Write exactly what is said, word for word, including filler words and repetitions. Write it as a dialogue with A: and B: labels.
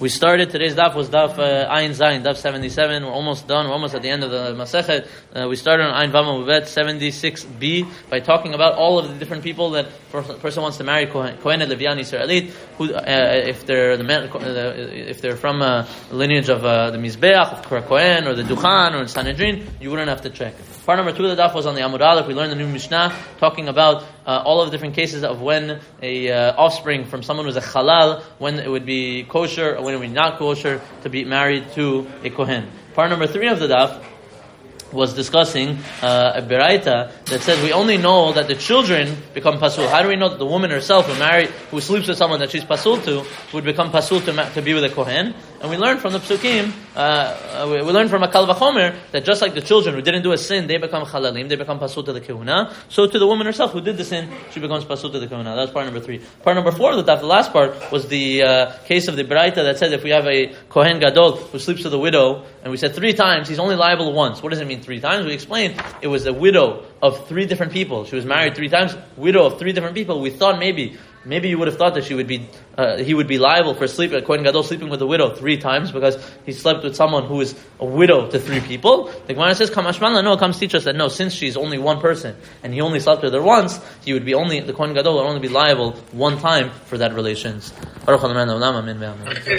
A: We started, today's daf was daf uh, Ayin Zayin, daf seventy-seven. We're almost done, we're almost at the end of the Masechet. Uh, we started on Ayin Vama Uvet seventy-six b by talking about all of the different people that a person wants to marry, Kohen, Kohenet, Levian, Yisraelit, who, uh, if they're the man, if they're from a lineage of uh, the Mizbeach, of Kora Kohen, or the Duchan, or the Sanhedrin, you wouldn't have to check. Part number two of the daf was on the Amud Aleph. We learned the new Mishnah, talking about uh, all of the different cases of when a uh, offspring from someone who's a halal, when it would be kosher, or when it would be not kosher to be married to a Kohen. Part number three of the daf was discussing uh, a beraita that says we only know that the children become pasul. How do we know that the woman herself who married, who sleeps with someone that she's pasul to, would become pasul to, ma- to be with a kohen? And we learned from the psukim, uh, we, we learned from a kal vachomer that just like the children who didn't do a sin, they become chalalim, they become pasul to the kehuna. So to the woman herself who did the sin, she becomes pasul to the kehuna. That's part number three. Part number four of the the last part was the uh, case of the beraita that said if we have a kohen gadol who sleeps with a widow, and we said three times, he's only liable once. What does it mean? Three times. We explained it was a widow of three different people. She was married three times, widow of three different people. We thought maybe, maybe you would have thought that she would be, uh, he would be liable for sleep, a Kohen Gadol sleeping with a widow three times because he slept with someone who is a widow to three people. The Gemara says, Kamashmala, no, it comes teach us that no, since she's only one person and he only slept with her once, he would be only, the Kohen Gadol would only be liable one time for that relations.